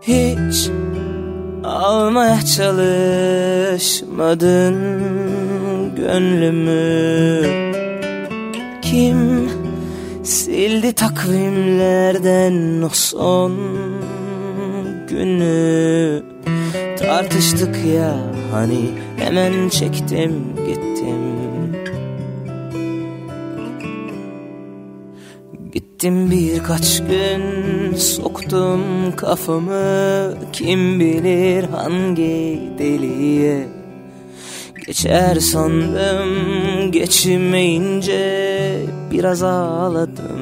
Hiç almaya çalışmadın gönlümü. Kim sildi takvimlerden o son günü? Tartıştık ya hani, hemen çektim gittim. Gittim birkaç gün, soktum kafamı kim bilir hangi deliğe. Geçer sandım, geçmeyince biraz ağladım.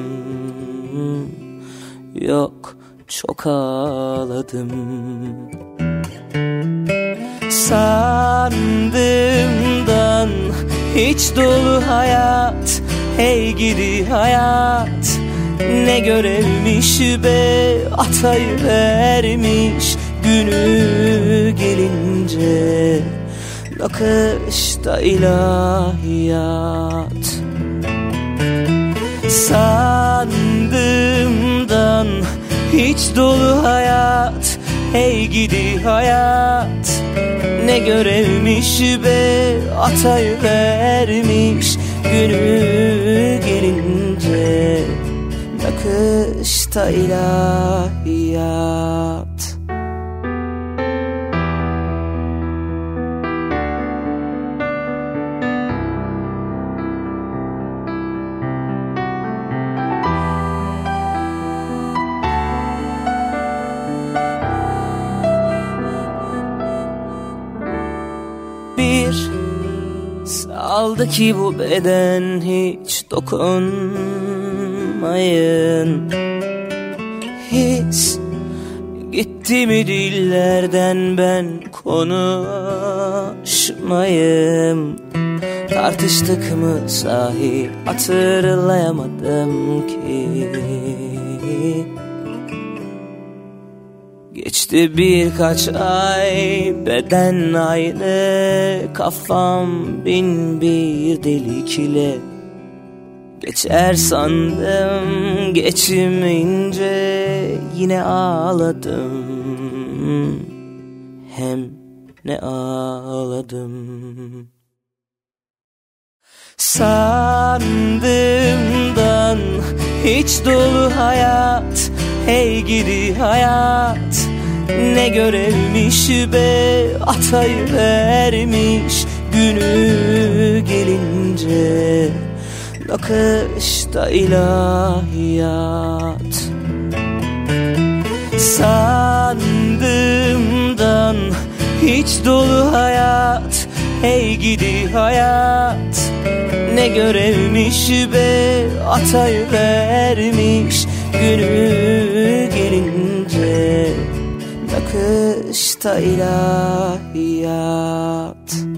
Yok, çok ağladım. Sandığımdan hiç dolu hayat, hey gidi hayat. Ne görevmiş be, atayı vermiş günü gelince. Nakışta ilahiyat. Sandığımdan hiç dolu hayat, hey gidi hayat. Ne görevmiş be, atayı vermiş günü gelince. Nakışta ilahiyat. Bir saldı ki bu beden hiç dokunmayın. His gitti mi dillerden ben konuşmayayım. Tartıştık mı sahi, hatırlayamadım ki. Geçti birkaç ay, beden aynı, kafam bin bir delikle. Geçer sandım, geçmeyince yine ağladım. Hem ne ağladım. Sandığımdan hiç dolu hayat, hey gidi hayat. Ne görevmiş be, atayı vermiş günü gelince. Nakışta ilahiyat. Sandığımdan hiç dolu hayat, hey gidi hayat. Ne görevmiş be, atayı vermiş günü gelince. Nakışta ilahiyat.